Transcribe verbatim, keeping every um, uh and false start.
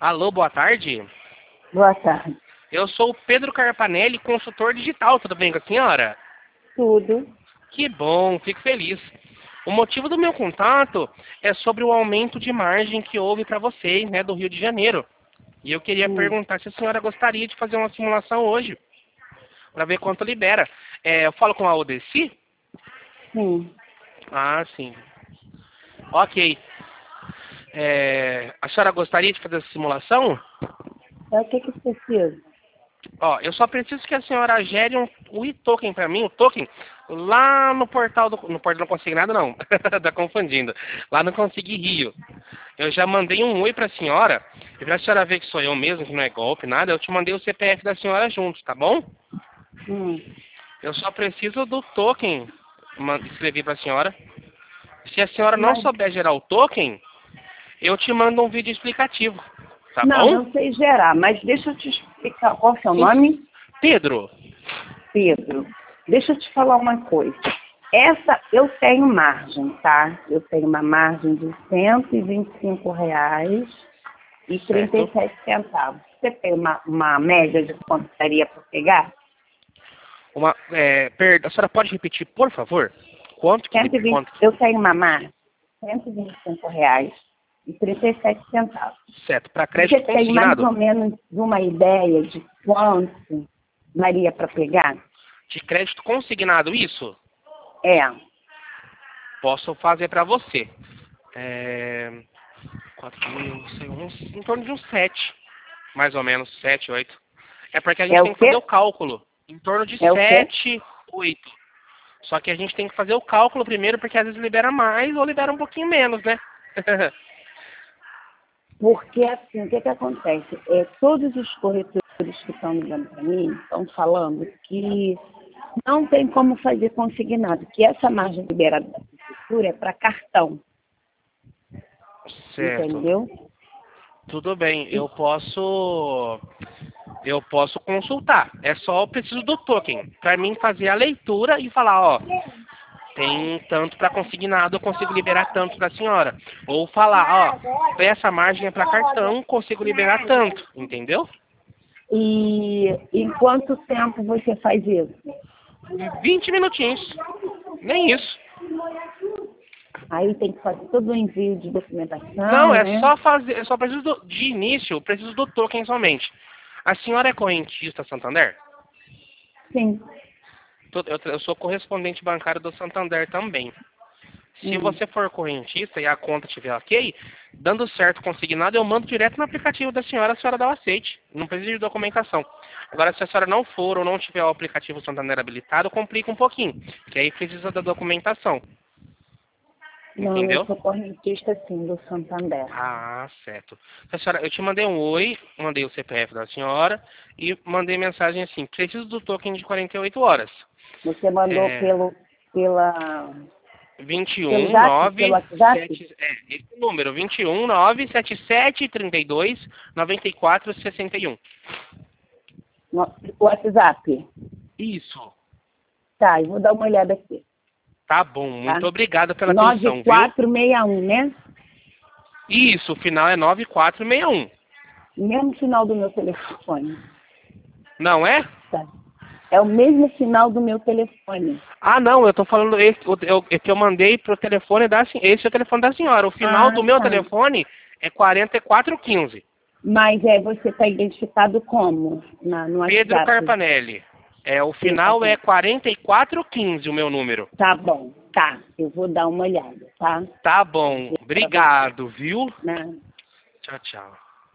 Alô, boa tarde. Boa tarde. Eu sou o Pedro Carpanelli, consultor digital. Tudo bem com a senhora? Tudo. Que bom, fico feliz. O motivo do meu contato é sobre o aumento de margem que houve para vocês, né, do Rio de Janeiro. E eu queria Hum. perguntar se a senhora gostaria de fazer uma simulação hoje, para ver quanto libera. É, eu falo com a Odessi? Sim. Ah, sim. Ok. É, a senhora gostaria de fazer essa simulação? É o que que precisa? Ó, eu só preciso que a senhora gere um, o e-token para mim, o token, lá no portal do... No portal não consignado, não. Tá confundindo. Lá no Consegui Rio. Eu já mandei um oi pra senhora. E pra senhora ver que sou eu mesmo, que não é golpe, nada, eu te mandei o C P F da senhora junto, tá bom? Hum. Eu só preciso do token. Man- Escrevi pra senhora. Se a senhora não Mas, souber gerar o token, eu te mando um vídeo explicativo. Tá não, bom? eu sei gerar, mas deixa eu te explicar qual é o seu Sim. nome? Pedro. Pedro. Deixa eu te falar uma coisa. Essa, eu tenho margem, tá? Eu tenho uma margem de cento e vinte e cinco reais e trinta e Certo. sete centavos. Você tem uma, uma média de quanto daria para pegar? Uma, é, per... A senhora pode repetir, por favor? Quanto que... cento e vinte, Quanto? eu tenho uma margem de cento e vinte e cinco reais e trinta e sete centavos. Certo. Para Você crédito tem mais consignado? ou menos uma ideia de quanto daria para pegar? De crédito consignado, isso? É. Posso fazer para você. É... quatro mil, sei, uns, em torno de uns sete. Mais ou menos, sete, oito. É porque a gente É tem o que fazer quê? o cálculo. Em torno de É o quê? sete, oito. Só que a gente tem que fazer o cálculo primeiro, porque às vezes libera mais ou libera um pouquinho menos, né? Porque assim, o que que acontece? É, todos os corretores que estão ligando para mim estão falando que não tem como fazer consignado, que essa margem liberada da prefeitura é para cartão, Certo. entendeu? Tudo bem, E, eu posso eu posso consultar. É só eu preciso do token para mim fazer a leitura e falar, ó, tem tanto para consignado, eu consigo liberar tanto da senhora. Ou falar, ó, essa margem é para cartão, consigo liberar tanto, entendeu? e em quanto tempo você faz isso? Vinte minutinhos. Nem isso. Aí tem que fazer todo o envio de Não, documentação, é né? só fazer, eu só preciso do, de início, eu preciso do token somente. A senhora é correntista Santander? Sim. Tô- Eu, eu sou correspondente bancário do Santander também. Se Hum. você for correntista e a conta estiver ok, dando certo consignado, eu mando direto no aplicativo da senhora, a senhora dá o aceite. Não precisa de documentação. Agora, se a senhora não for ou não tiver o aplicativo Santander habilitado, complica um pouquinho, que aí precisa da documentação. Não, eu Entendeu? sou correntista sim, do Santander. Ah, certo. A senhora, eu te mandei um oi, mandei o C P F da senhora e mandei mensagem assim, preciso do token de quarenta e oito horas. Você mandou É, pelo, pela, pelo vinte e um zap, pelo nove WhatsApp? sete é, esse número, vinte e um nove sete sete trinta e dois noventa e quatro sessenta e um. No, WhatsApp? Isso. Tá, eu vou dar uma olhada aqui, Tá bom, tá? muito obrigado pela nove atenção, viu? quatro seis um, né? Isso, o final é nove quatro seis um. Mesmo final do meu telefone, Não é? tá? É o mesmo final do meu telefone. Ah, não, eu tô falando esse, o, eu, é que eu mandei pro telefone da senhora. Esse é o telefone da senhora. O final Ah, do meu tá. telefone é quarenta e quatro quinze. Mas é, você está identificado como na, no Pedro WhatsApp? Carpanelli. É, o Sim, final é assim. quarenta e quatro quinze o meu número. Tá bom, tá. Eu vou dar uma olhada, tá? Tá bom. Obrigado, viu? Né? Tchau, tchau.